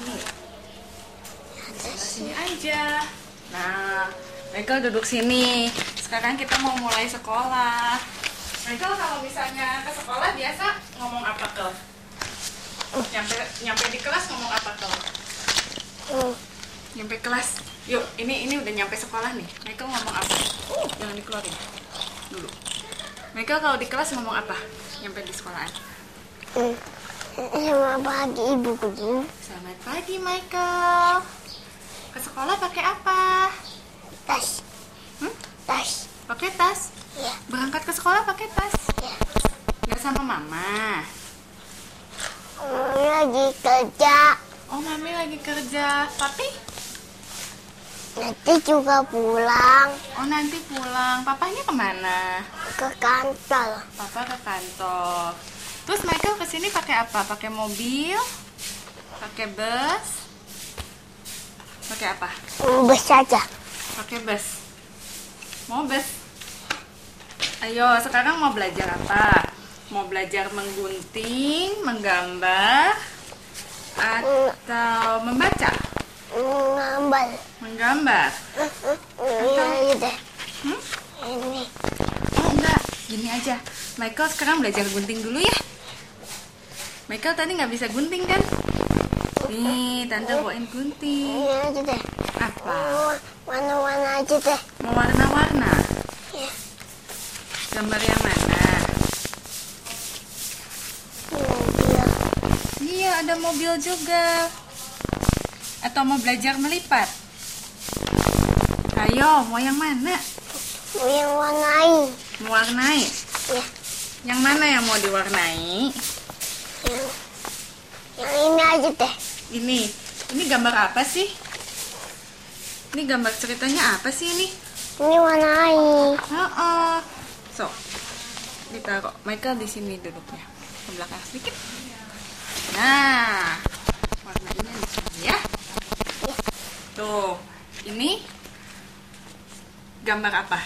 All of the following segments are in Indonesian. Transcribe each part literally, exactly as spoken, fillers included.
sini. Sebelah sini aja. Nah, Michael duduk sini. Sekarang kita mau mulai sekolah. Michael kalau misalnya ke sekolah biasa ngomong apa ke? Nyampe nyampe di kelas ngomong apa ke? Nyampe kelas. Yuk, ini ini udah nyampe sekolah nih. Michael ngomong apa? Uh, jangan dikeluarin dulu. Michael kalau di kelas ngomong apa? Nyampe di sekolahan. Selamat pagi Ibu Guru. Selamat pagi Michael. Ke sekolah pakai apa? Tas. Hmm? Tas. Pakai tas? Ya. Berangkat ke sekolah pakai tas? Ya. Nggak sama mama? Mami lagi kerja. Oh, mami lagi kerja. Papi? Nanti juga pulang Oh, nanti pulang. Papanya kemana? ke kantor. Papa ke kantor. Terus Michael kesini pakai apa? Pakai mobil? Pakai bus? Pakai apa? Bus saja. Pakai bus. Mau bus? Ayo, sekarang mau belajar apa? Mau belajar menggunting, menggambar, atau membaca? Ngambil. Menggambar? Ini deh. Hmm? Ini. Oh enggak, gini aja. Michael sekarang belajar gunting dulu ya. Michael tadi nggak bisa gunting kan? Nih, tante bawain gunting. Ini aja deh. Apa? Warna-warna aja deh. Mau warna-warna? Ya. Gambar yang mana? Mobil. Iya, ada mobil juga. Atau mau belajar melipat? Ayo, mau yang mana? Mau yang warnai. Mau warnai? Ya. Yang mana yang mau diwarnai? Yang, yang ini aja deh. Ini, ini gambar apa sih? Ini gambar ceritanya apa sih ini? Ini warnai. Oh, so ditaruh. Michael di sini duduknya, ke belakang sedikit. Nah, warnanya di sini ya. Ya. Tuh, ini gambar apa?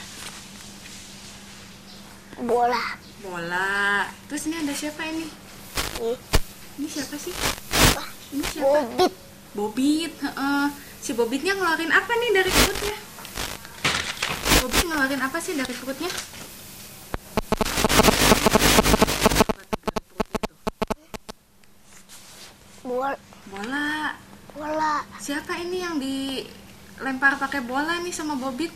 Bola. Bola. Terus ini ada siapa ini? Ini. Ini siapa sih? Apa? Ini siapa? Bobit. Bobit. Heeh. Si Bobitnya ngeluarin apa nih dari perutnya? Bobit ngeluarin apa sih dari perutnya? Bola. Bola. Bola. Siapa ini yang dilempar pakai bola nih sama Bobit?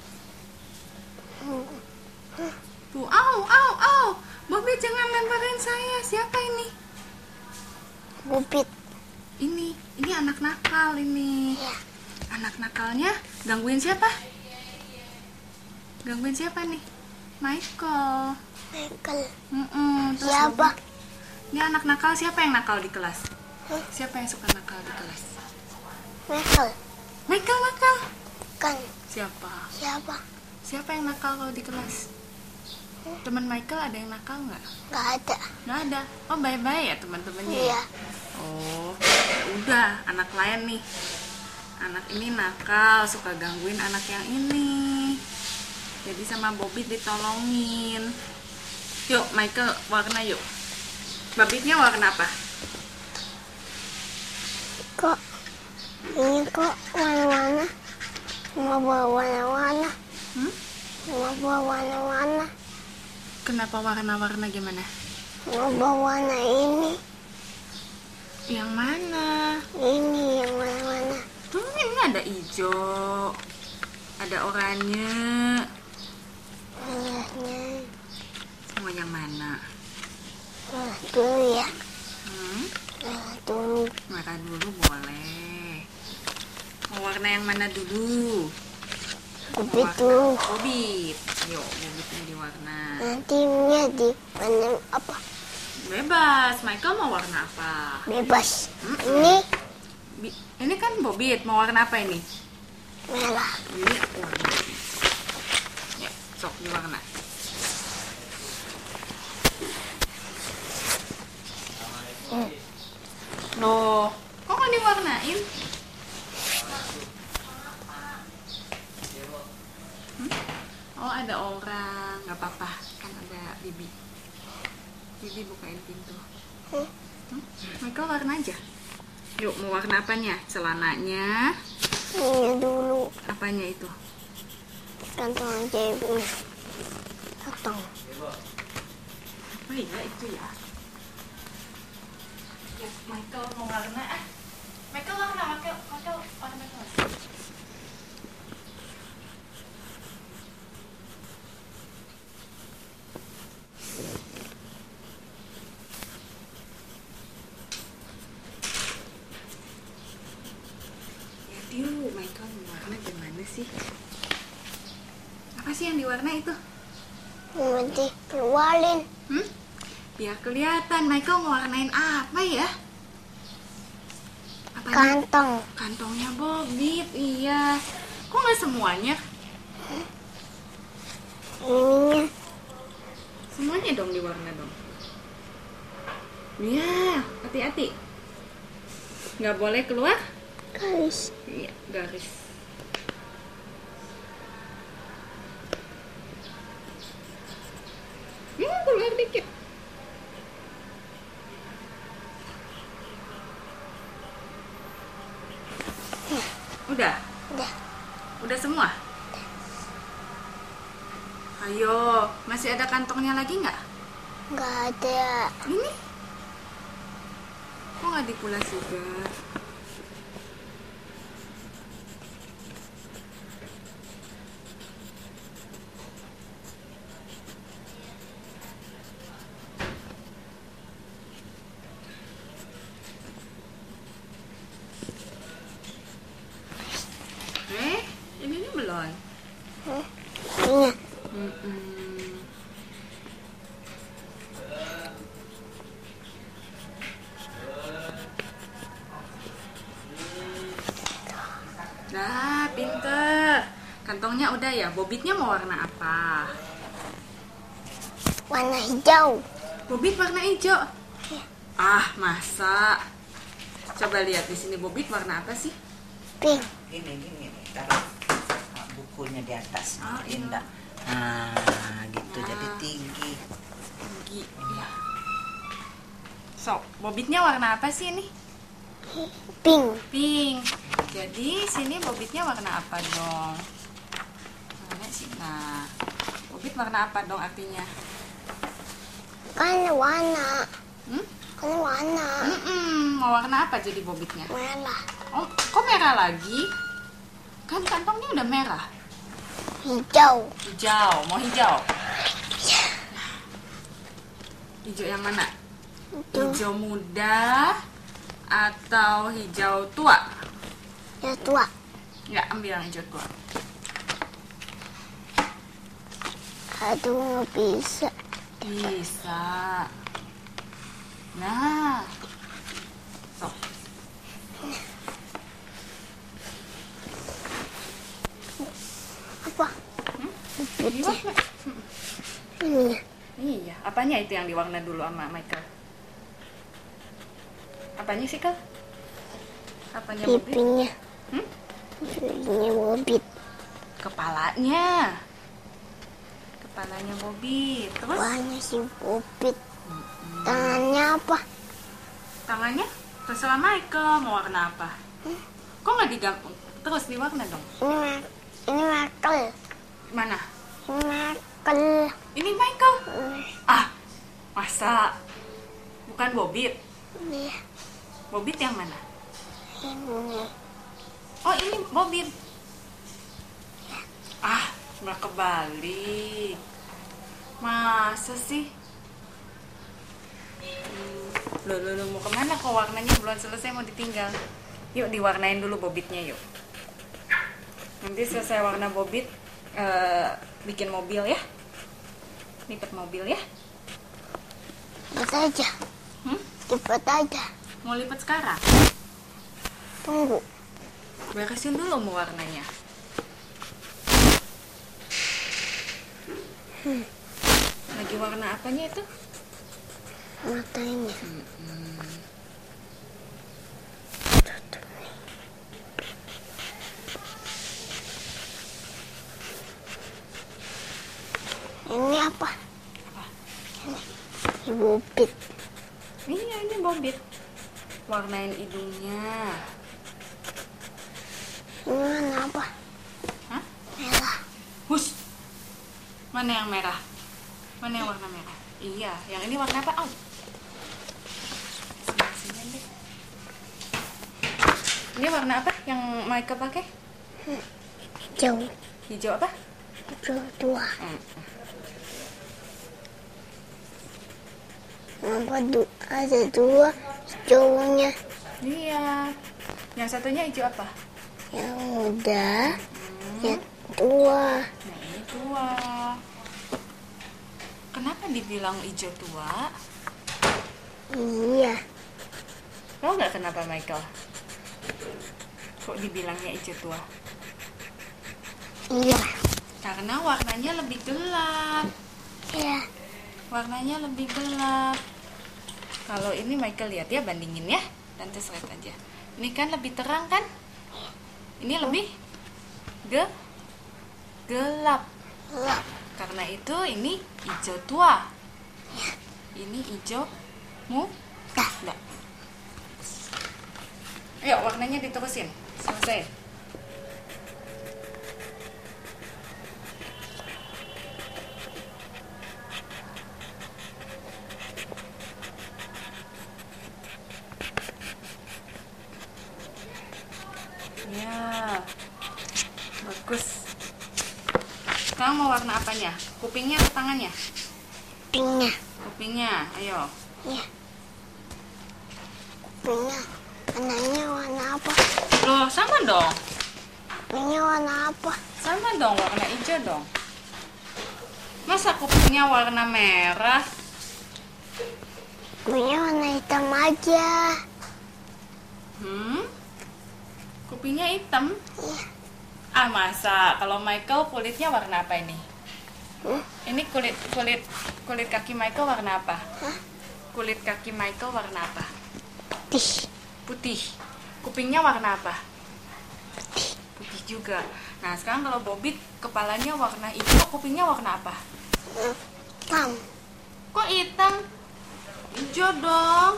Tuh, au, au, au. Bobit jangan lemparin saya. Siapa ini? Bobit. Ini, ini anak nakal ini. Ya. Anak nakalnya gangguin siapa? Gangguin siapa nih? Michael. Michael. Mm-mm, terus Siapa? Bobit. Ini anak nakal, siapa yang nakal di kelas? Hah? Siapa yang suka nakal di kelas? Michael. Michael nakal. Kan. Siapa? Siapa? Siapa yang nakal kalau di kelas? Teman Michael ada yang nakal nggak? Gak ada. Nggak ada. Oh, bye-bye ya teman-temannya. Iya. Oh, ya udah, anak lain nih. Anak ini nakal, suka gangguin anak yang ini. Jadi sama Bobit ditolongin. Yuk, Michael, warna yuk. Bobitnya warna apa? Kok ini kok warna-warna? Mau bawa warna-warna? Hmm? Mau bawa warna-warna? Kenapa warna-warna gimana? Mau bawa warna ini? Yang mana? Ini yang warna-warna. Tuh, ini ada hijau. Ada oranye. Warnanya. Mau yang mana? Nah, dulu ya. Hmm? Nah, dulu. Merah dulu boleh. Mau warna yang mana dulu? Bobit Warna dulu. Bobit. Yuk, bobitnya diwarna. Nanti ini di warna apa? Bebas. Michael mau warna apa? Bebas. Mm-mm. Ini Bi- Ini kan bobit. Mau warna apa ini? merah. Ini warna. Ya, sok diwarna. Hmm. Loh, kok nggak diwarnain? Hmm? Oh, ada orang. Nggak apa-apa. Kan ada Bibi. Bibi bukain pintu. Hmm. Hmm? Michael warna aja. Yuk, mau warna apanya? Celananya. Ini dulu. Apanya itu? Kantong aja ibu. Kantong. Oh iya, itu ya. Ya, Michael mau warna ah. Michael warna, Michael, Michael warna Michael. Yuk, Michael mau warna gimana sih? Apa sih yang diwarna itu? Nanti keluarin. Hmm? Biar kelihatan. Michael mau warnain apa ya? Apanya? Kantong. Kantongnya Bobit, iya. Kok nggak semuanya? Ininya. Semuanya dong diwarna dong. Iya, hati-hati. Nggak boleh keluar? Guys. Iya, garis. Ya, keluar dikit. Udah? Udah. Udah semua? Ayo, masih ada kantongnya lagi nggak? Nggak ada. Ini? Kok nggak dipulas juga? Eh, ini nih belum. Ini. Mm-mm. Nah, pinter. Kantongnya udah ya. Bobitnya mau warna apa? Warna hijau. Bobit warna hijau. Ah, masa? Coba lihat di sini Bobit warna apa sih? Pink. Gini gini nih, taruh ah, bukunya di atas. Oh, iya. Indah. Nah, gitu Nah. jadi tinggi. Tinggi. Iya. So, Bobitnya warna apa sih ini? Pink. Pink. Jadi sini Bobitnya warna apa dong? Mana sih? Nah, Bobit warna apa dong artinya? Kan warna. Hmm? Kan warna. Mm-mm. Mau warna apa jadi Bobitnya? Merah. Oh, kok merah lagi? Kan kantongnya udah merah. Hijau. Hijau, mau hijau? Hijau yang mana? Itu. Hijau muda atau hijau tua? Ya tua. Nggak, ambil yang hijau tua. Aduh nggak bisa. Bisa. Nah. Sok. Apa? Hmm? Putih. Diwarna. Ini. Iya, apanya itu yang diwarna dulu sama Michael? Apanya sih, Kak? Apanya Bobit? Pipinya. Hmm? Pipinya Bobit. Kepalanya. Kepalanya Bobit. Terus Warna si Bobit. Tangannya apa? tangannya terserah Michael mau warna apa. Kok nggak digantung? Terus diwarna dong. Ini mak ini Michael. Mana? Ini Michael. Ini Michael. Ah, masa? Bukan Bobit. Ini. Bobit yang mana? Ini. Oh, ini Bobit. Ah, nggak kebalik. Masa sih? Hmm, Loh, loh, loh, mau kemana kok warnanya belum selesai mau ditinggal? Yuk diwarnain dulu Bobitnya yuk. Nanti selesai warna Bobit, eh, bikin mobil ya. Lipat mobil ya. Lipat aja. Hmm? Lipat aja. Mau lipat sekarang? Tunggu. Beresin dulu mau warnanya. Hmm. Lagi warna apanya itu? Matanya. Ini apa? Apa? Ini Bobit. Iya, ini Bobit. Warna warnain hidungnya. Ini warna apa? Hah? Merah. Hush. Mana yang merah? Mana yang warna merah? Iya, yang ini warna apa? Oh. Sini deh. Ini warna apa yang Michael pakai? Hijau. Hijau apa? Hijau tua. Hmm. Kenapa du- ada dua hijaunya? Iya. Yang satunya hijau apa? Yang muda, Hmm. yang tua. Nah, ini tua. Kenapa dibilang hijau tua? Iya. Tahu nggak kenapa Michael? Kok dibilangnya hijau tua? Iya. Karena warnanya lebih gelap. Iya. Warnanya lebih gelap. Kalau ini Michael lihat ya, bandingin ya. Tante lihat aja. Ini kan lebih terang kan? Ini lebih ge gelap. Gelap. Karena itu ini hijau tua. Ini hijau muda. Ayo warnanya diterusin. Selesai. Ya, bagus. Sekarang mau warna apanya? Kupingnya atau tangannya? Kupingnya. Kupingnya, ayo. Iya. Kupingnya. Warnanya warna apa? Loh, sama dong. Kupingnya warna apa? Sama dong, warna hijau dong. Masa kupingnya warna merah? Kupingnya warna hitam aja. Hmm? Kupingnya hitam? Iya. Ah, masa? Kalau Michael kulitnya warna apa ini? Hmm? Ini kulit kulit kulit kaki Michael warna apa? Hah? Kulit kaki Michael warna apa? Putih. Putih. Kupingnya warna apa? Putih. Putih juga. Nah, sekarang kalau Bobby kepalanya warna hijau, kupingnya warna apa? Hmm. Hitam. Kok hitam? Hijau dong.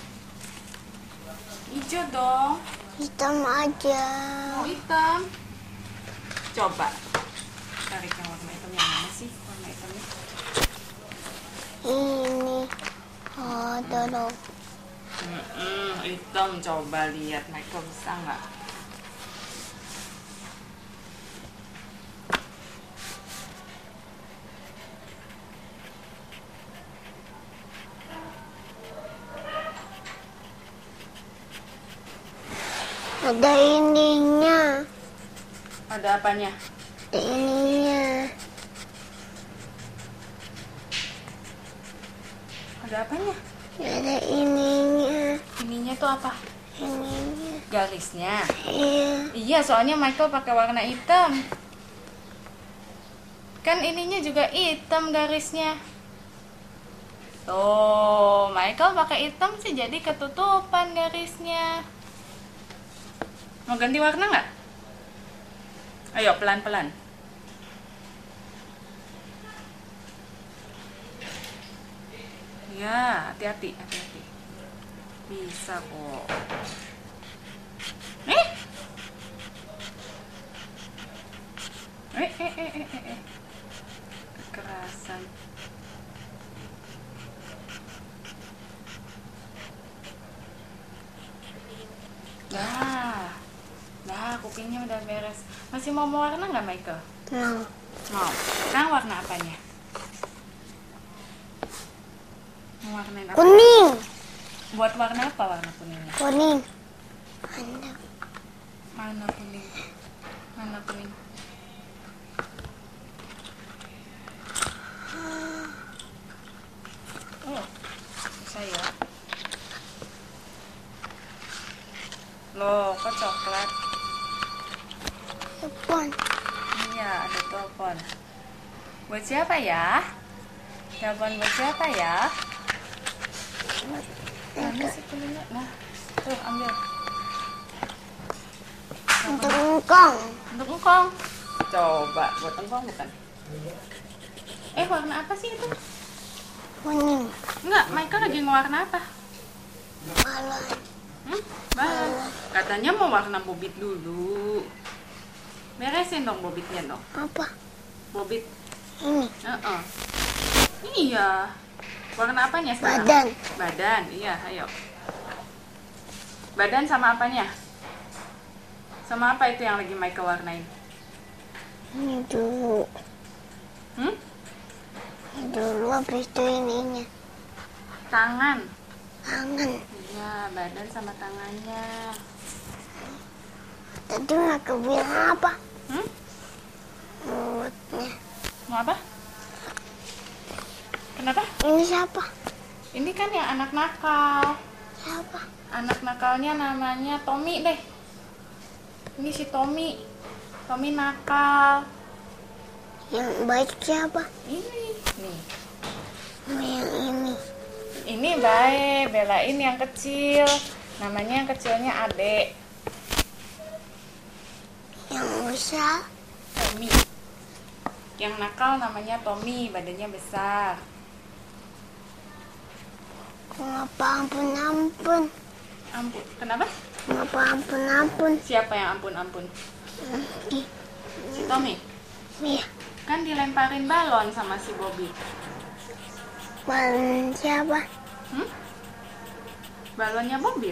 Hijau dong. Hitam aja. Oh, hitam. Coba. Tarik yang warna hitam yang mana sih? Warna hitamnya. Ini. Oh, dorong. Mm-mm, hitam. Coba lihat Michael bisa nggak? Ada ininya. Ada apanya? Ada ininya. Ada apanya? Ada ininya. Ininya tuh apa? Ininya. Garisnya. Iya. Iya, soalnya Michael pakai warna hitam. Kan ininya juga hitam garisnya. Tuh, Michael pakai hitam sih jadi ketutupan garisnya. Mau ganti warna nggak? Ayo, pelan-pelan. Ya, hati-hati, hati-hati. Bisa kok. Eh? Eh, eh, eh, eh, eh, eh. Kekerasan. Nah, nah kupingnya udah beres. Masih mau warna nggak, Michael? Mau. Mau. Sekarang warna apanya? Mau warnain apa? Kuning. Buat warna apa warna kuningnya? Kuning. Ada. Mana kuning? Mana kuning? Oh, saya. Loh, kok coklat? Telepon. Iya, ada telepon. Buat siapa ya? Telepon buat siapa ya? Mana sih kuningnya? Nah, tuh ambil. Untuk engkong. Untuk engkong. Coba, buat engkong bukan? Eh, warna apa sih itu? Kuning. Enggak, Michael lagi ngewarna apa? Balon. Hmm? Bah, katanya mau warna bobit dulu. Beresin dong bobitnya dong. Apa? Bobit. Ini. Uh-uh. Iya. Warna apanya sekarang? Badan. Badan, iya, ayo. Badan sama apanya? Sama apa itu yang lagi Michael warnain? Ini dulu. Hmm? Ini dulu habis itu ininya. Tangan. Tangan. Iya, badan sama tangannya. Tadi nggak bilang apa? Hmm? Mulutnya. Mau apa? Kenapa? Ini siapa? Ini kan yang anak nakal. Siapa? Anak nakalnya namanya Tommy deh. Ini si Tommy. Tommy nakal. Yang baik siapa? Ini. Nih. Oh, yang ini. Ini baik, belain yang kecil. Namanya yang kecilnya Adek. Yang besar. Tommy. Yang nakal namanya Tommy, badannya besar. Kenapa ampun-ampun? Ampun, kenapa? Kenapa ampun-ampun? Siapa yang ampun-ampun? Ih, Si Tommy. Iya. Kan dilemparin balon sama si Bobby. Balon siapa? Hmm? Balonnya Bobby.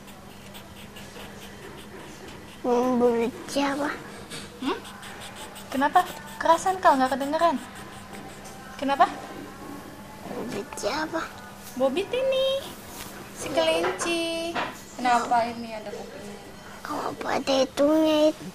Bulut siapa? Hmm? Kenapa? Kerasan kau nggak kedengeran? Kenapa? Bulut siapa? Bobby ini. Si kelinci. Kenapa ini ada kupingnya? Kenapa ada itunya itu?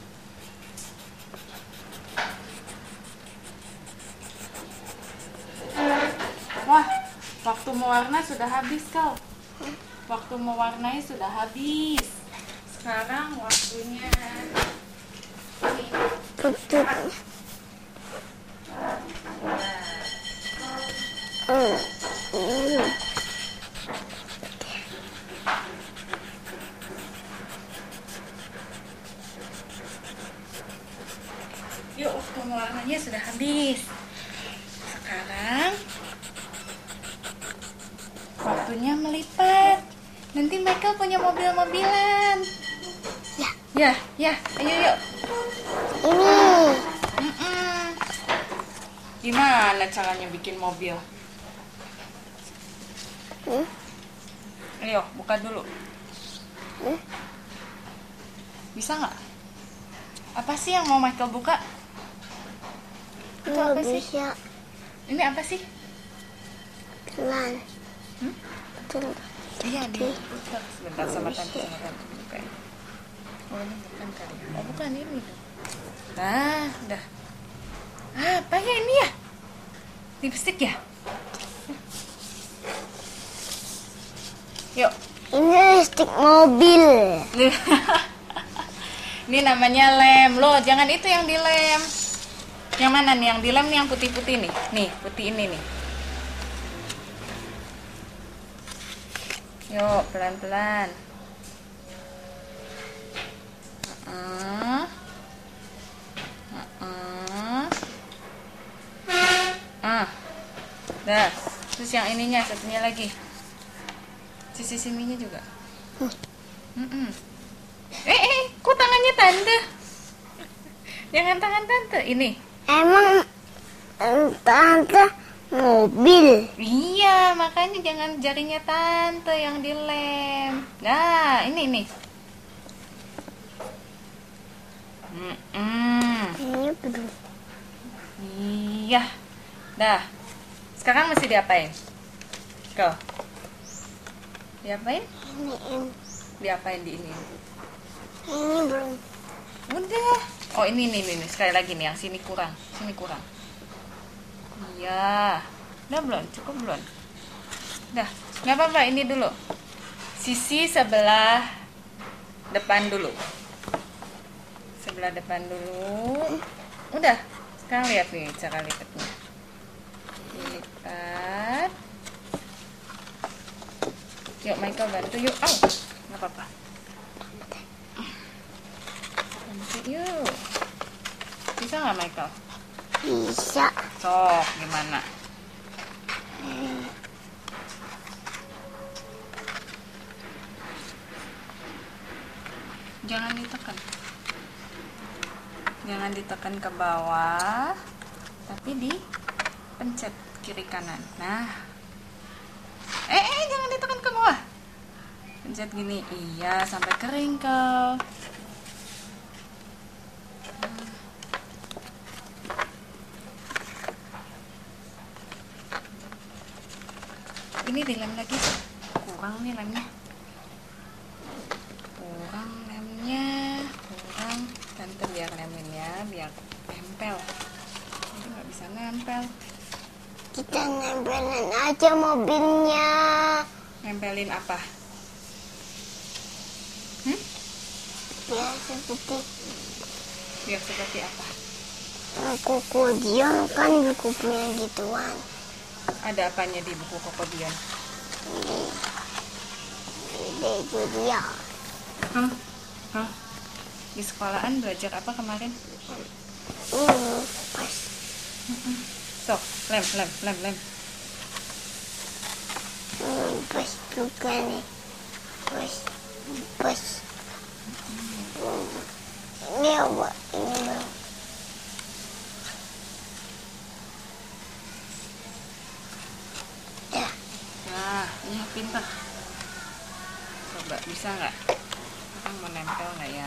Wah, waktu mewarna sudah habis kau. Waktu mewarnai sudah habis. Sekarang waktunya ini. Tutupnya. Hmm. Hmm. Yuk, waktu mewarnanya sudah habis. Sekarang waktunya melipat. Nanti Michael punya mobil-mobilan. Ya. Ya, ya, ayo yuk. Ini. Mm-mm. Gimana caranya bikin mobil? Hmm? Ayo, buka dulu. Hmm? Bisa nggak? Apa sih yang mau Michael buka? Itu Nggak apa sih? bisa. Ini apa sih? Telan. Hmm? Telan. Iya, diputar sebentar sama tante sama tante buka. Oh, ini bukan kali ya. Oh, bukan ini. Nah, udah. Ah, apa ya ini ya? Lipstick ya? Yuk. Ini listrik mobil. Ini namanya lem. Loh, jangan itu yang dilem. Yang mana nih? Yang dilem nih yang putih-putih nih. Nih, putih ini nih. Yuk, pelan-pelan. Uh-uh. Uh-uh. Ah. Dah. Terus yang ininya satunya lagi. Sisi sininya juga. Mm-mm. Eh, eh, kok tangannya tante? Jangan tangan tante. Ini. Emang eh, tante mobil. Iya, makanya jangan jarinya tante yang dilem. Nah, ini nih. Mm-mm. Ini belum. Iya. Dah. Sekarang mesti diapain? Kau. Diapain? Ini ini. Diapain di ini? Ini belum. Udah. Oh, ini nih, nih, nih. Sekali lagi nih, yang sini kurang. Sini kurang. Iya. Udah belum? Cukup belum? Udah. Nggak apa-apa, ini dulu. Sisi sebelah depan dulu. Sebelah depan dulu. Udah. Sekarang lihat nih cara lipatnya. Lipat. Yuk, Michael bantu yuk. Oh, nggak apa-apa. Bantu yuk. Bisa nggak, Michael? Bisa. Sok, gimana? Jangan ditekan. Jangan ditekan ke bawah, tapi dipencet kiri kanan. Nah. Eh, eh jangan ditekan ke bawah. Pencet gini. Iya, sampai kering kau. Ini dilem lagi. Kurang nih lemnya. Kurang lemnya. Kurang. Tante biar lemin ya, biar nempel. Ini nggak bisa nempel. Kita nempelin aja mobilnya. Nempelin apa? Hmm? Biar seperti Biar seperti apa? kuku Dion kan buku punya gituan. Ada apanya di buku Kokodion? Ini ide itu dia. Hah? Hah? Di sekolahan belajar apa kemarin? Ini pas. Sok, lem, lem, lem, lem. Ini pas juga nih. Pas. Pas. Ini apa? Ini belum. Dah. Nah, ini pintar. Coba, bisa nggak? Sekarang mau nempel nggak ya?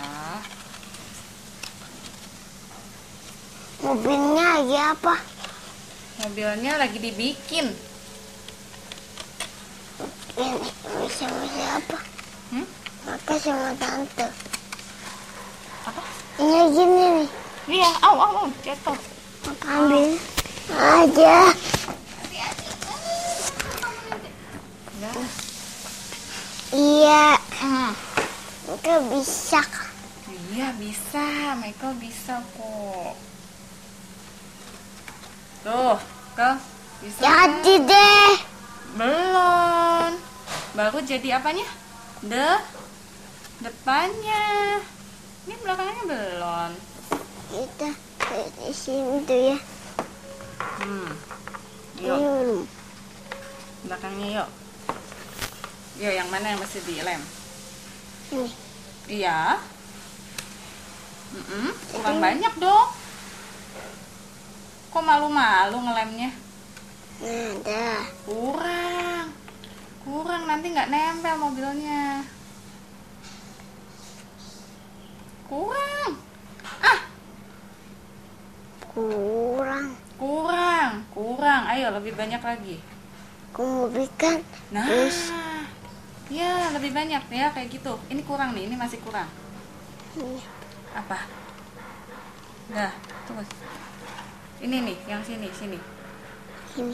Mobilnya lagi apa? Mobilnya lagi dibikin. Ini sama siapa? Hmm? Maka sama tante. Apa? Ini gini nih. Iya, au, au, au, jatuh. Maka ambil aja. Nah. Iya. Hmm. Maka bisa. Iya, bisa. Michael bisa kok. Tuh, kau bisa kan? Jadi deh. Belum. Baru jadi apanya? De depannya. Ini belakangnya belum. Kita di sini tuh ya. Hmm. Ini Yuk, belum. belakangnya yuk. Yuk, yang mana yang mesti dilem? Ini. Iya. Mm-mm, kurang banyak dong. Kok malu-malu ngelemnya? Nah, dah. Kurang. Kurang, nanti nggak nempel mobilnya. Kurang. Ah, Kurang. kurang. Kurang. Ayo lebih banyak lagi. Aku mau bikin. Nah. Terus. Ya, lebih banyak ya kayak gitu. Ini kurang nih, ini masih kurang. Ini. Apa? Dah, terus. Ini nih, yang sini, sini. Ini.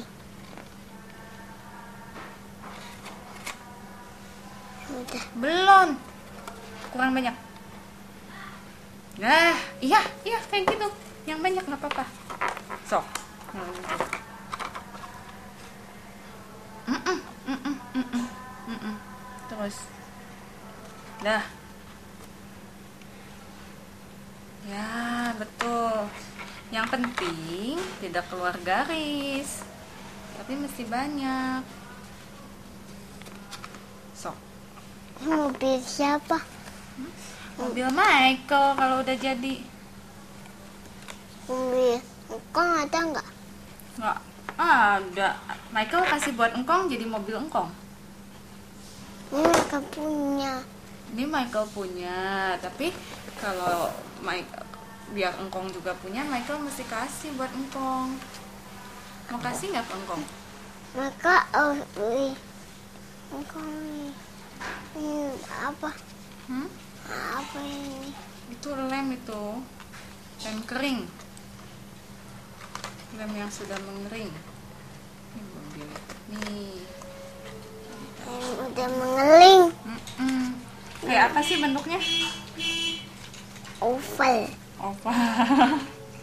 Udah. Belum. Kurang banyak. Nah, iya, iya kayak gitu. Yang banyak nggak apa-apa. Sok. Mm-mm, mm-mm, mm-mm, mm-mm. Terus. Dah. Ya, betul. Yang penting tidak keluar garis. Tapi mesti banyak. Sok. Mobil siapa? Mobil Michael kalau udah jadi. Mobil engkong ada nggak? Nggak ada. Michael kasih buat engkong jadi mobil engkong. Ini mereka punya. Ini Michael punya, tapi kalau Michael biar engkong juga punya, Michael mesti kasih buat engkong. Mau kasih nggak ke engkong? Mereka harus beli. Engkong ini. Ini apa? Hmm? Apa ini? Itu lem itu, lem kering, lem yang sudah mengering. Ini mobil, nih. Yang udah mengeling. Mm-mm. Kayak apa sih bentuknya? Oval. Oval.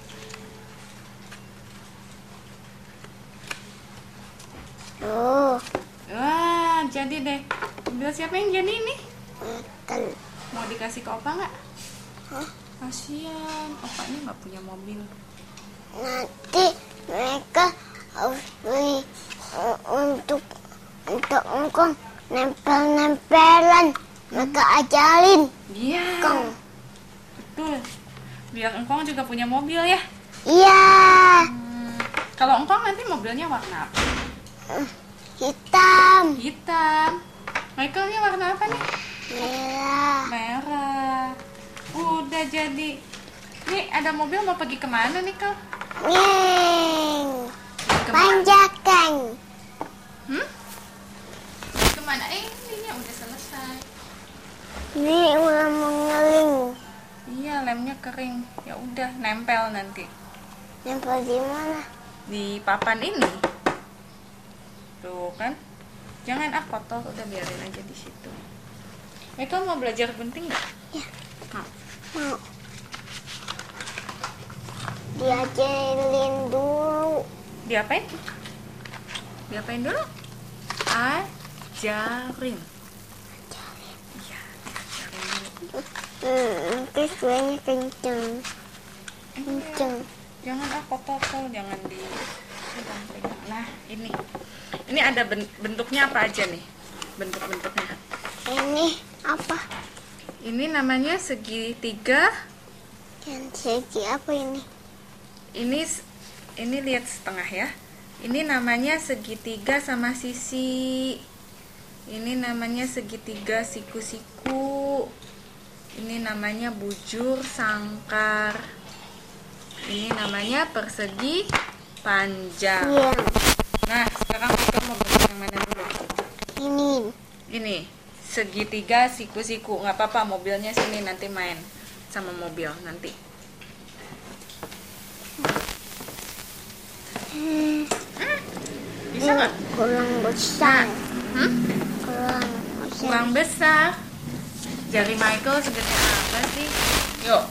Oh, Wah, jadi deh. Mobil siapa yang jadi ini? metal. Mau dikasih ke Opa nggak? Hah? Kasian, Opa ini nggak punya mobil. Nanti mereka harus beli uh, untuk untuk engkong nempel-nempelan. Mereka ajarin. Iya. Kong. Biar engkong juga punya mobil ya. Iya. Hmm, kalau engkong nanti mobilnya warna apa? Hitam. Hitam. Michaelnya warna apa nih? Merah. Merah. Udah jadi. Nih ada mobil mau pergi kemana nih kau? Neng. Kemana? Panjakan. Hmm? Kemana? Eh, ininya udah selesai. Ini udah mengering. Iya, lemnya kering. Ya udah, nempel nanti Nempel di mana? di papan ini. Tuh kan? Jangan ah kotor, udah biarin aja di situ. Michael mau belajar gunting nggak? Ya. Mau. Mau. Diajarin dulu. Diapain? Diapain dulu? Ajarin. Iya, diajarin dulu. Hmm, terus suaranya kenceng. Kenceng. Jangan ah kotor, jangan di pegang-pegang. Nah, ini. Ini ada ben- bentuknya apa aja nih? Bentuk-bentuknya. Ini apa? Ini namanya segitiga. Yang segi apa ini? Ini ini lihat setengah ya. Ini namanya segitiga sama sisi. Ini namanya segitiga siku-siku. Ini namanya bujur sangkar. Ini namanya persegi panjang. Iya. Nah, sekarang kita mau bentuk yang mana dulu? Ini. Ini segitiga siku-siku. Nggak apa-apa, mobilnya sini nanti main sama mobil nanti. Hmm, Bisa nggak? kurang besar. Hmm? Kurang besar. Kurang besar. Jari Michael segede apa sih? Yuk.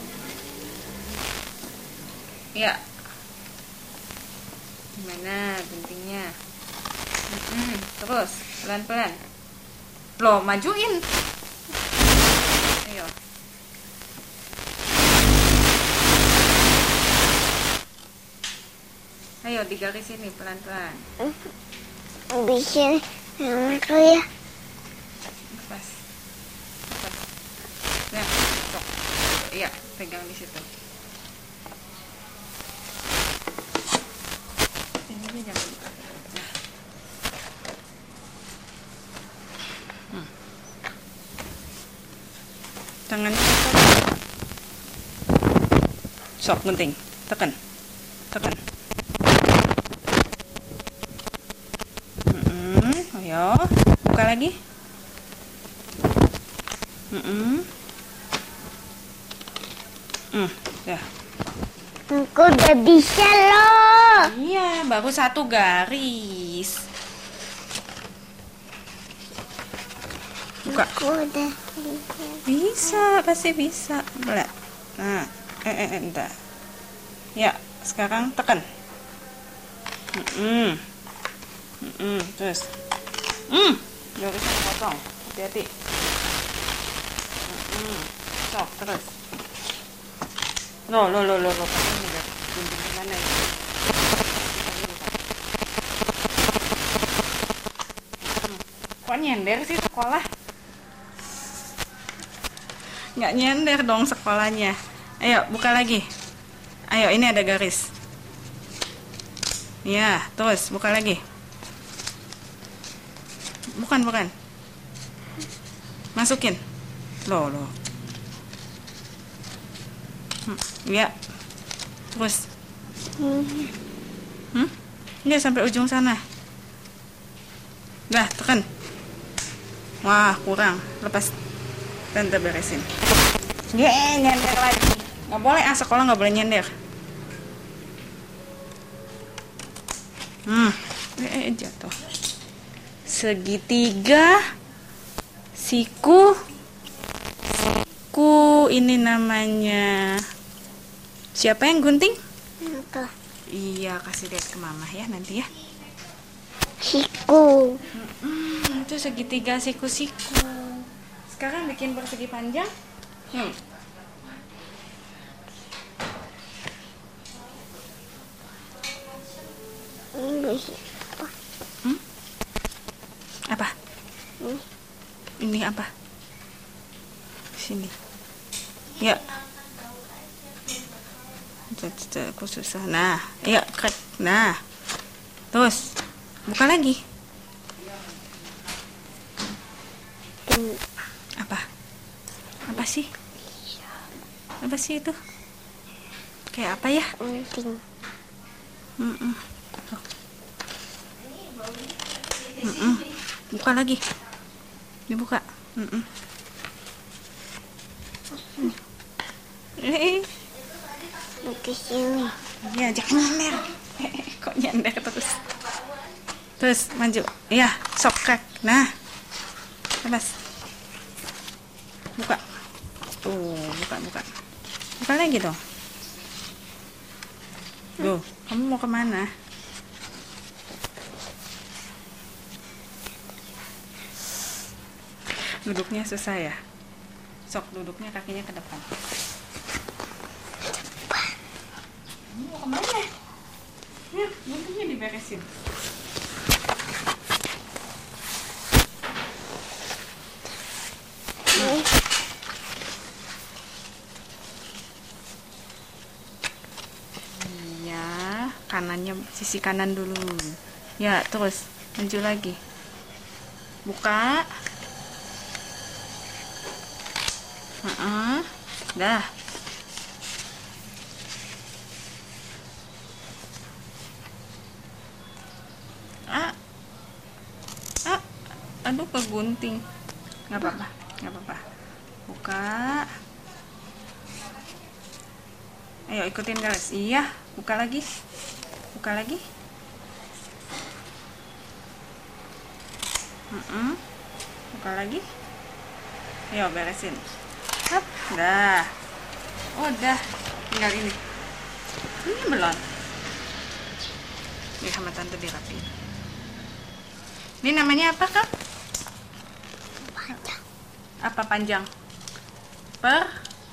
Ya. Gimana guntingnya? Mm-mm. Terus pelan-pelan. Loh, majuin. Ayo. Ayo digaris ini pelan-pelan. Bisa yang itu ya. Lepas. Lepas. Nah, sok. Iya, pegang di situ. Ini aja jangan buka. Nah. Hmm. Tangannya tekan. Sok gunting. Tekan. Tekan. Mm-mm. Ayo, buka lagi. Mm-mm. Mm, ya. Aku udah bisa loh. Iya, baru satu garis. Buka. Aku udah bisa. Bisa, pasti bisa. Lihat. Nah, eh, eh, eh, entar. Ya, sekarang tekan. Mm-mm. Mm-mm. Terus. Hmm, garisnya potong. Hati-hati. Mm-mm. Sok, terus. Loh, loh, loh, loh, loh. Ini enggak gunting kemana ya? Hmm. Kok nyender sih sekolah? Nggak nyender dong sekolahnya. Ayo, buka lagi. Ayo, ini ada garis. Ya, terus buka lagi. Bukan, bukan. Masukin. Loh, loh. Hmm, ya. Terus. Hmm? Ini sampai ujung sana. Dah, tekan. Wah, kurang. Lepas. Tante beresin. Ye, nyender lagi. Nggak boleh, ah sekolah nggak boleh nyender. Hmm, eh, jatuh. Segitiga, siku, siku ini namanya. Siapa yang gunting? Apa? Iya, kasih lihat ke mama ya nanti ya. Siku. Hmm, itu segitiga siku-siku. Sekarang bikin persegi panjang. Hmm. Ini apa? Hmm? Apa? Ini. Ini apa? Sini. Ya. tuh, tuh, tuh, aku susah. Nah, ayo krek. Nah, terus buka lagi. Tuh. Apa? Apa sih? Apa sih itu? Kayak apa ya? Penting. Mm-mm. Mm-mm. Buka lagi. Dibuka. Mm-mm. Eh, Ke sini. ya jangan nyender. Kok nyender terus? Terus maju. Ya, sok krek. Nah, bebas. Buka. Tuh, buka, buka. Buka lagi dong. Duh, kamu mau kemana? Duduknya susah ya? Sok duduknya kakinya ke depan. Kamu mau kemana? Ya, guntingnya diberesin. Nih. Iya, kanannya sisi kanan dulu. Ya, terus maju lagi. Buka. Heeh. Dah. Ah. Ah. Aduh, kegunting. Nggak apa-apa, nggak apa-apa. Buka. Ayo ikutin guys. Iya, buka lagi. Buka lagi. Mm-mm. Buka lagi. Ayo beresin. Hap, dah. Oh, dah. Tinggal ini. Ini belum. Ini sama tante dirapiin. Ini namanya apa, Kak? Panjang. Apa panjang? Per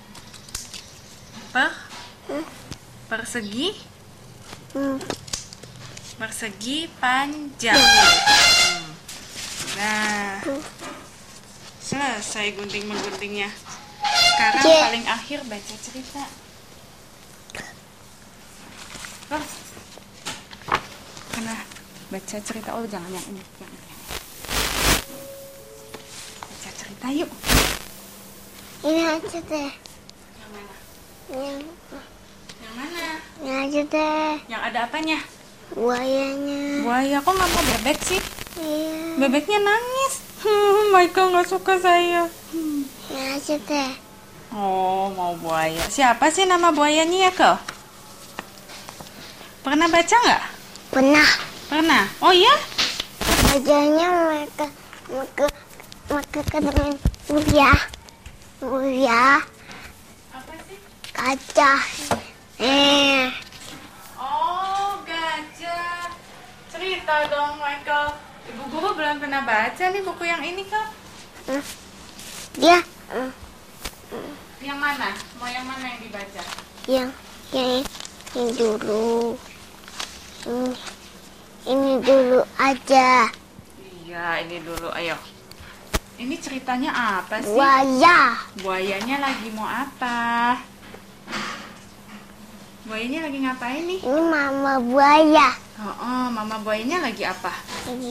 Per Hmm. Persegi Hmm. Persegi panjang. Hmm. Nah, Hmm. selesai gunting-mengguntingnya. Sekarang Oke. paling akhir baca cerita. Oh. Karena baca cerita, oh jangan yang ini, jangan. Baca cerita yuk. Ini aja deh. Yang mana? Yang, Yang mana? ini aja deh. Yang ada apanya? Buayanya. Buaya, kok nggak mau bebek sih? Iya. Bebeknya nangis. Hmm, Michael nggak suka saya. Hmm. Ini aja deh. Oh, mau buaya. Siapa sih nama buayanya ya, kau? Pernah baca nggak? Pernah. Pernah. Oh iya? Wajahnya mereka mereka mereka dengan buaya. Buaya. Apa sih? Kaca. Eh. Oh, gajah. Cerita dong, Michael. Ibu guru belum pernah baca nih buku yang ini, kak. Hmm. Dia. Hmm. Yang mana? Mau yang mana yang dibaca? Yang yang ini dulu. Ini ini dulu aja. Iya, ini dulu. Ayo. Ini ceritanya apa sih? Buaya. Buayanya lagi mau apa? Buayanya lagi ngapain nih? Ini mama buaya. Oh, oh, mama buayanya lagi apa? Ini.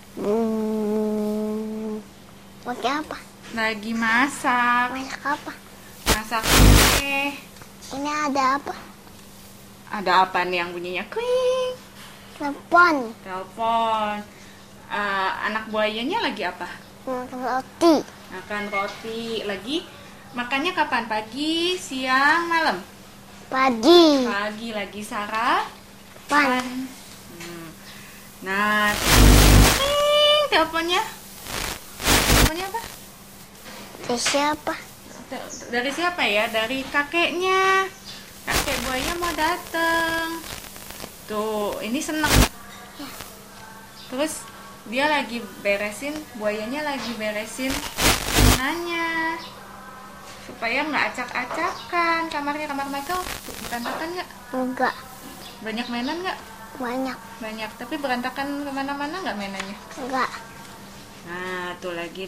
Hmm. Pakai apa? Lagi masak. Masak apa? Masak kue. Ini ada apa? Ada apa nih yang bunyinya kling? Telepon. Telepon. Eh, anak buayanya lagi apa? Makan roti. Makan roti. Lagi makannya kapan? Pagi, siang, malam? Pagi. Pagi lagi sarapan. Pan. Hmm. Nah, kling, teleponnya. Teleponnya apa? Dari siapa? Dari siapa ya? Dari kakeknya. Kakek buaya mau dateng. Tuh, ini seneng. Terus dia lagi beresin, buayanya lagi beresin mainannya supaya nggak acak-acakan kamarnya. Kamar Michael berantakan nggak? Enggak. Banyak mainan nggak? Banyak. Banyak, tapi berantakan kemana-mana nggak mainannya? Enggak. Nah, tuh lagi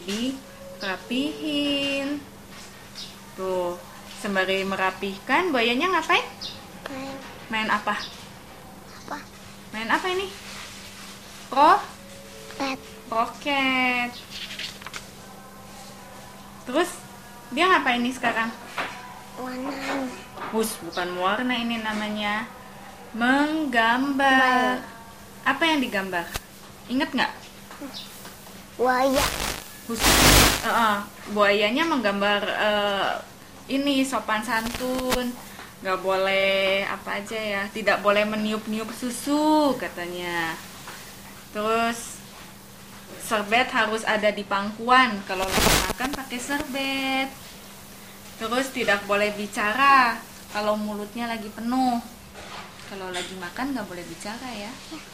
dirapihin. Tuh, sembari merapihkan, buayanya ngapain? Main Main apa? apa? Main apa ini? Ro? Pet. Roket. Terus dia ngapain nih sekarang? Warna. Hus, bukan warna ini namanya. Menggambar. Apa yang digambar? Ingat nggak? Buaya. Hus, uh, uh, buayanya menggambar uh, ini sopan santun. Nggak boleh apa aja ya, tidak boleh meniup-niup susu katanya. Terus serbet harus ada di pangkuan. Kalau lagi makan pakai serbet. Terus tidak boleh bicara kalau mulutnya lagi penuh. Kalau lagi makan nggak boleh bicara ya.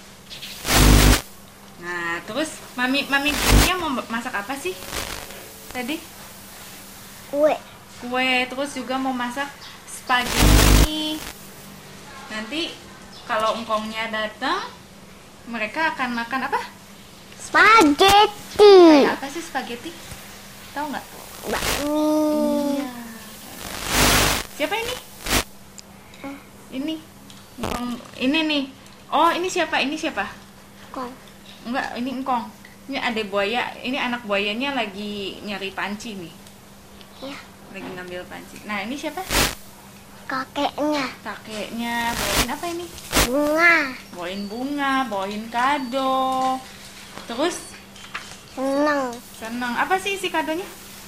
Nah, terus mami mami dia mau masak apa sih? Tadi Kue. kue, terus juga mau masak spaghetti. Nanti kalau engkongnya datang, mereka akan makan apa? Spaghetti. Kayak apa sih spaghetti? Tahu nggak? Bakmi. Iya. Siapa ini? Ini. Engkong, ini nih. Oh, ini siapa? Ini siapa? Kong. Enggak, ini engkong. Ini ada buaya. Ini anak buayanya lagi nyari panci nih. Ya. Lagi ngambil panci. Nah, ini siapa? Kakeknya. Kakeknya. Bawain apa ini? Bunga. Bawain bunga, bawain kado. Terus Senang. senang. Apa sih isi kadonya?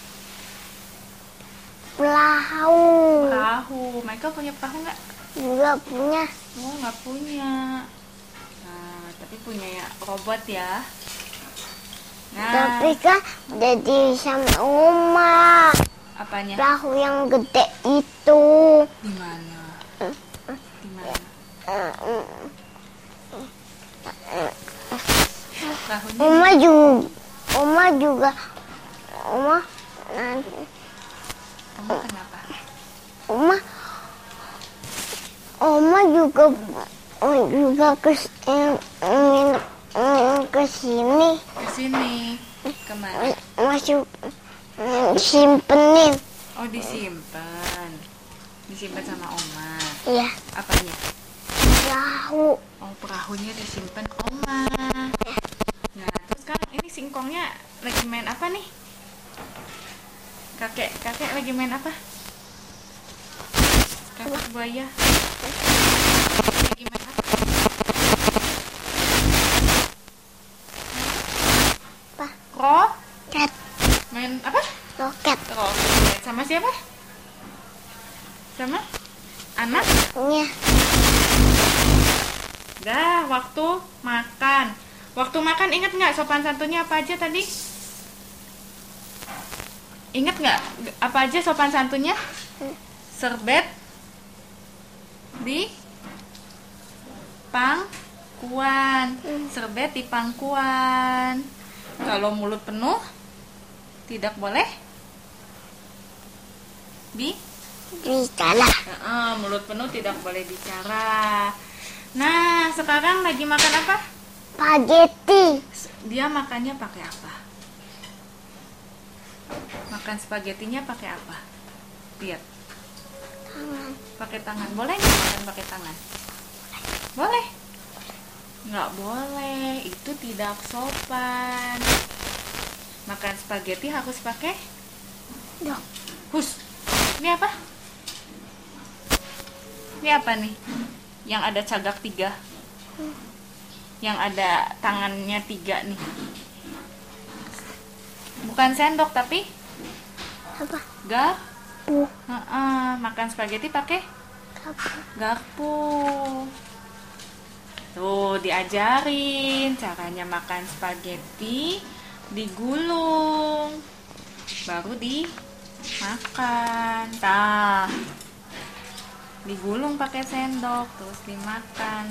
Perahu. Perahu. Michael punya perahu nggak? Juga punya. Oh, nggak punya. Nah, tapi punya ya robot ya. Nah, Tapi kan jadi sama Oma. apanya? Perahu yang gede itu. Di mana? Di mana? Perahunya Oma juga. Oma juga. Oma nanti. kamu kenapa? Oma. Oma juga juga ke ingin ke sini. Ke sini. Kemana? Masuk simpenin. Oh, disimpan. Disimpan sama Oma. Iya. Apanya? Perahu. Oh, perahunya disimpan Oma. Nah, terus sekarang ini singkongnya lagi main apa nih? Kakek, kakek lagi main apa? Kakek buaya. Lagi main apa? Apa? Ro? Cat. Main apa? Roket. Roket. Sama siapa? Sama anak? Nya. Dah, waktu makan. Waktu makan ingat nggak sopan santunnya apa aja tadi? Ingat nggak apa aja sopan santunnya? Serbet di pangkuan. Serbet di pangkuan. Kalau mulut penuh tidak boleh bi Bicara. Heeh, mulut penuh tidak boleh bicara. Nah, sekarang lagi makan apa? Spaghetti. Dia makannya pakai apa? Makan spagettinya pakai apa? Lihat. Tangan. Pakai tangan. Boleh nggak makan pakai tangan? Boleh? Nggak boleh. Itu tidak sopan. Makan spaghetti harus pakai Dok. hus. Ini apa? Ini apa nih? Yang ada cagak tiga. Yang ada tangannya tiga nih. Bukan sendok tapi Apa? garpu. Bu. Heeh, makan spaghetti pakai Apa? garpu. Tuh, diajarin caranya makan spaghetti, digulung, baru dimakan. Tah, digulung pakai sendok, terus dimakan.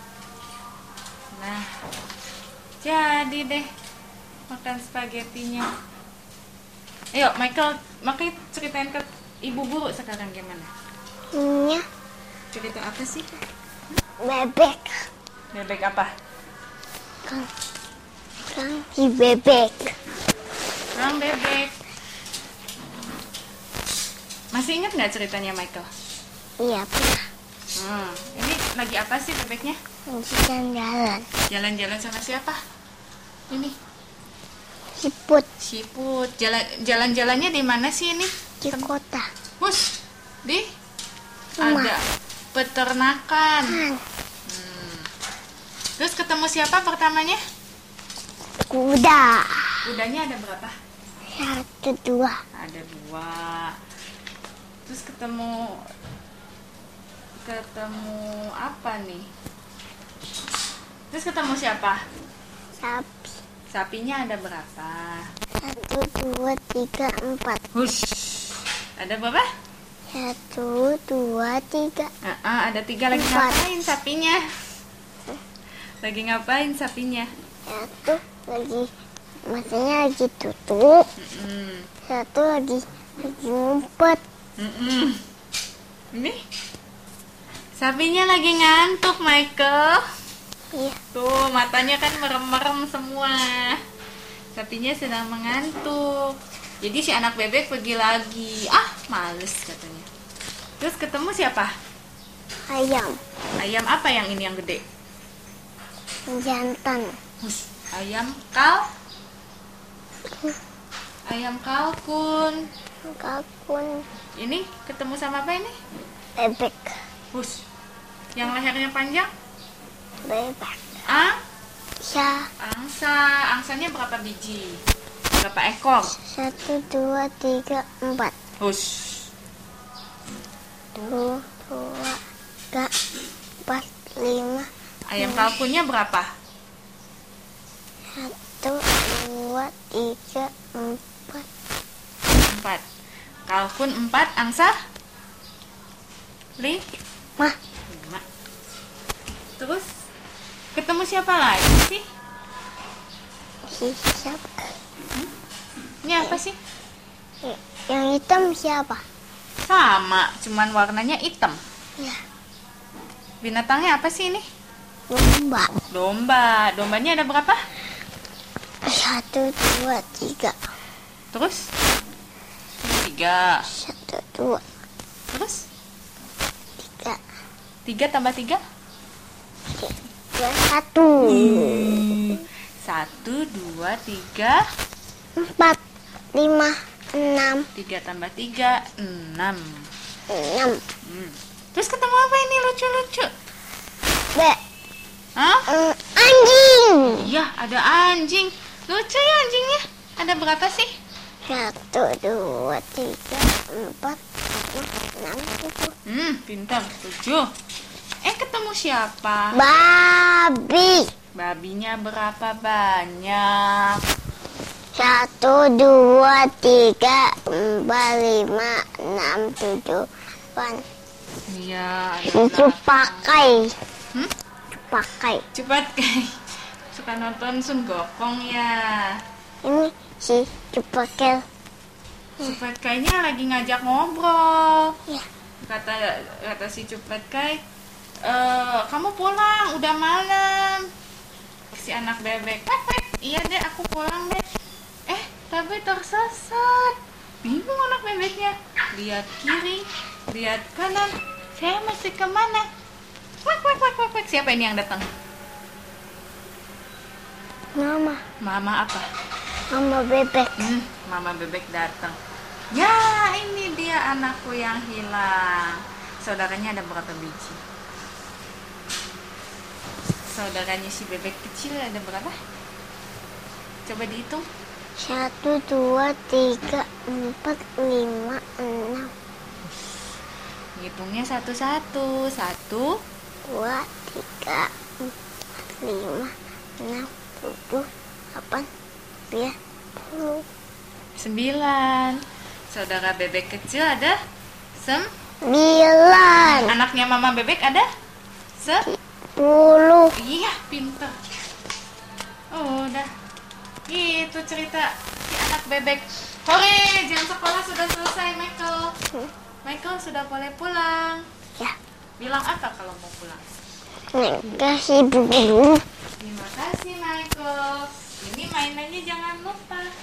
Nah, jadi deh makan spagettinya. Ayo, Michael, makanya ceritain ke ibu guru sekarang gimana? Nya. Cerita apa sih? Bebek. Bebek apa? Kan. Kan si bebek. Perang bebek. Masih ingat nggak ceritanya Michael? Iya pernah. Hmm, ini lagi apa sih bebeknya? Jalan-jalan. Jalan-jalan sama siapa? Ini Siput siput. Jalan jalan-jalannya di mana sih ini? di kota. Hus, di Rumah. ada peternakan. Kan. Hmm. Terus ketemu siapa pertamanya? Kuda. Kudanya ada berapa? Satu dua. Ada dua. Terus ketemu ketemu apa nih? Terus ketemu siapa? Sapi. Sapinya ada berapa? Satu dua tiga empat. Hush. Ada berapa? Satu dua tiga. Ah, ah, ada tiga. Lagi Empat. ngapain sapinya? Lagi ngapain sapinya? Satu lagi matanya lagi tutup. Mm-mm. Satu lagi lagi ngumpet. Mm-mm. Ini sapinya lagi ngantuk, Michael. Iya. Tuh, matanya kan merem-merem semua. Sapinya sedang mengantuk. Jadi si anak bebek pergi lagi. Ah, males katanya. Terus ketemu siapa? Ayam. Ayam apa yang ini yang gede? Jantan. Hush. Ayam kal. Ayam kalkun. Kalkun. Ini ketemu sama apa ini? Bebek. Hush. Yang lehernya panjang? Bebek. Ah, Ya. angsa. Angsanya berapa biji? Berapa ekor? Satu dua tiga empat. Hush. Dua dua tiga empat lima. Ayam kalkunnya berapa? Satu dua tiga empat. Empat. Kalkun empat, angsa? Li? Mah. Lima. Terus ketemu siapa lagi sih? Si siapa? Ini apa sih? Yang hitam siapa? Sama, cuman warnanya hitam. Ya. Binatangnya apa sih ini? Domba. Domba. Dombanya ada berapa? Satu dua tiga. Terus? Tiga. Satu dua Terus? tiga. Tiga tambah tiga? Dua satu. Satu, dua, tiga. Empat lima enam Tiga tambah tiga, enam. enam. Hmm. Terus ketemu apa ini lucu-lucu? B. Hah? Mm, anjing. Iya, ada anjing. Lucu ya anjingnya. Ada berapa sih? Satu dua tiga empat lima enam tujuh. Hmm, pintar. Tujuh. Eh, ketemu siapa? Babi. Babinya berapa banyak? Satu dua tiga empat lima enam tujuh delapan. Iya, ada Cucu berapa? pakai. Hmm? Pakai. Cepat, guys. Suka nonton Sun Gokong ya. Ini si Cupakel. Cepet kayaknya lagi ngajak ngobrol. Ya. Kata kata si Cepet Kai, e, kamu pulang, udah malam. Si anak bebek, "Wek, wek, iya deh, aku pulang deh." Eh, tapi tersesat. Bingung anak bebeknya. Lihat kiri, lihat kanan. Saya mesti kemana? Wek, wek, wek, wek, wek. Siapa ini yang datang? Mama. Mama apa? Mama bebek. Hmm, Mama bebek datang. Ya, ini dia anakku yang hilang. Saudaranya ada berapa biji? Saudaranya si bebek kecil ada berapa? Coba dihitung. Satu dua tiga empat lima enam. Hitungnya satu-satu. Satu. Dua tiga empat lima enam tujuh delapan sembilan puluh. Sembilan. Saudara bebek kecil ada sem. Sembilan. Anaknya Mama bebek ada se. Puluh. Iya, pinter. Oh, udah. Gitu cerita si anak bebek. Hore, jam sekolah sudah selesai, Michael. Michael sudah boleh pulang. Ya. Bilang apa kalau mau pulang? Kasih buku. Terima kasih, Michael. Ini mainannya jangan lupa.